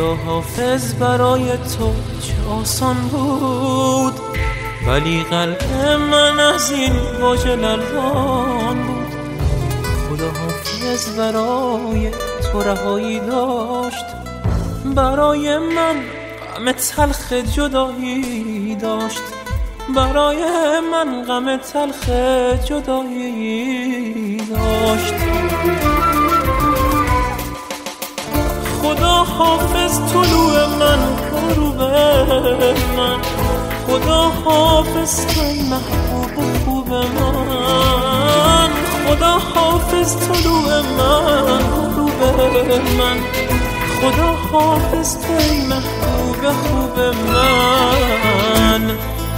خدا حافظ برای تو چه آسان بود، ولی قلب من از این واژه لرزان بود. خدا حافظ برای تو رهایی داشت، برای من غم تلخ جدایی داشت، برای من غم تلخ جدایی داشت. خدا حافظ طلوع من غروب من، خدا حافظ توی محبوب خوب من، خدا حافظ طلوع من غروب من، خدا حافظ توی محبوب خوب من.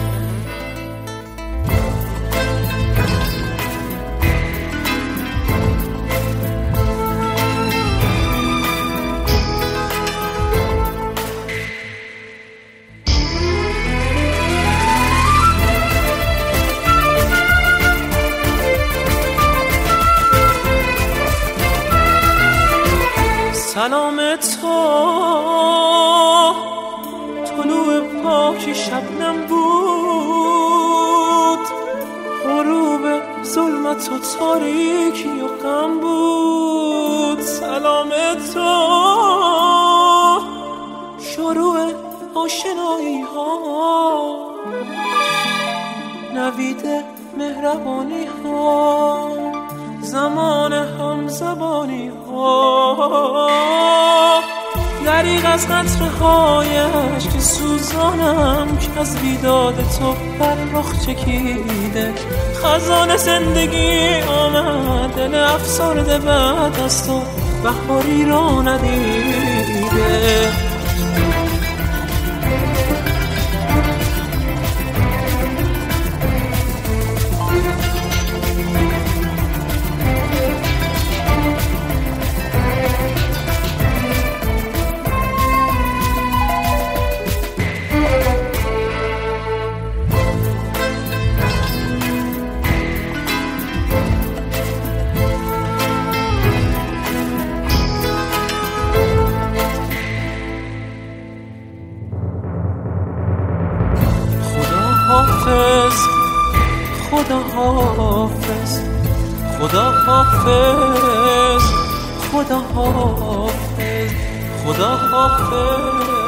سلام تو طلوع پاک شبنم بود، غروب ظلمت و تاریکی و غم بود. سلام تو شروع آشنایی ها، نوید مهربانی ها، زمان هم زبانی ها، دریغ از قطره هایش که سوزانم که از بیداد تو بر رخ چکیده. خزان زندگی آمد، دل افسرده بعد از تو بهاری را ندیده. خدا حافظ، خدا حافظ، خدا حافظ، خدا حافظ.